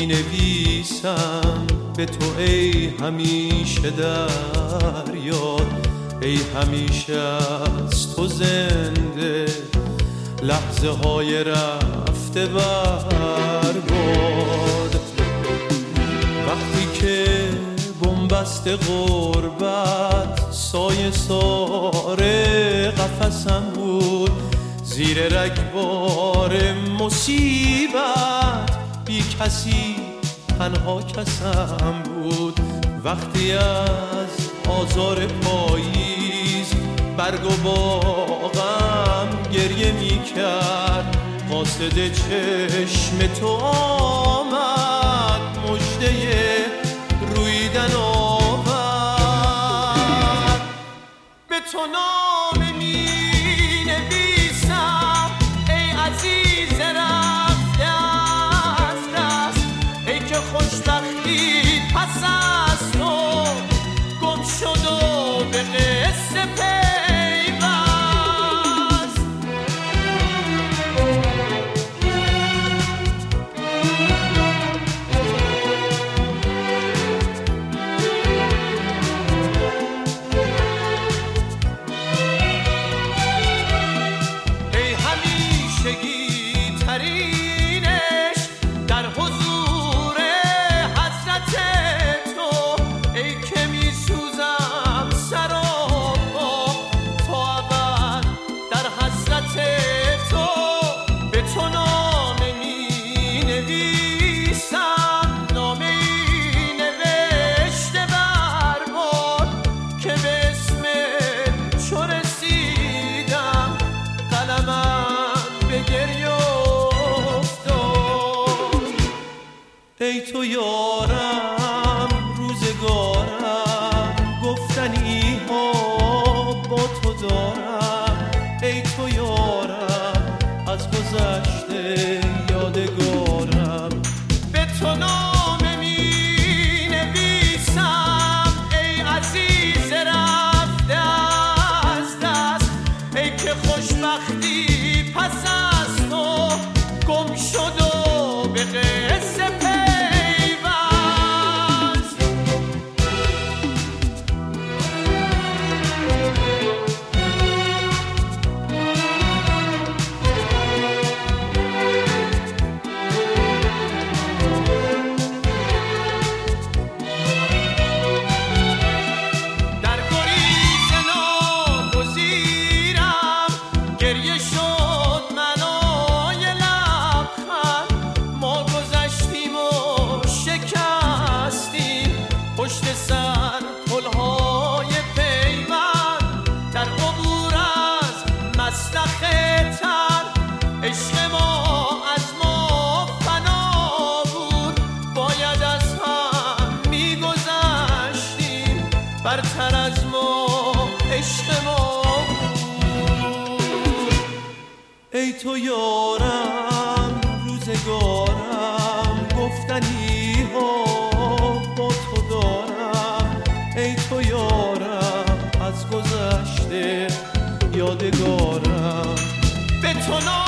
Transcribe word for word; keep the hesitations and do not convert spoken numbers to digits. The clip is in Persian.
می نویسم به تو ای همیشه در یاد، ای همیشه از تو زنده لحظه های رفته برباد. وقتی که بنبست غربت سایه سار قفسم بود، زیر رگبار مصیبت بی کسی تنها کسم بود. وقتی از آزار پاییز برگ و باغم گریه می کرد، قاصد چشم تو آمد مژده رویدن آورد. به تو نامه می نویسم ای عزیز رفته از دست، ای که خوشبختی پس از تو گم شد و به قصه پیوست. ای همیشگی ترینش در حضور حضرت تو، ای که می سوزم سراپا تا ابد در حسرت تو. به تو نامه می نویسم، نامه ای نوشته برباد که به اسم چو رسیدم قلمم به گریه افتاد. ای تو یارم روزگارم، گفتنی ها با تو دارم. ای تو یارم از گذشته یادگارم. به تو نامه می نویسم ای عزیز رفته از دست، ای که خوشبختی پس از تو گم شد و به قصه پیوست. در گریز ناگزیرم گریه شد منای لبخند، ما گذشتیم و شکستیم پشت سر پلهای پیوند. در عبور از مسلخ تن عشق ما از ما فنا بود، باید از هم میگذشتیم برتر از ما عشق ما بود. ای تو یارم روزگارم، گفتنی ها با تو دارم. ای تو یارم از گذشته یادگارم. به تو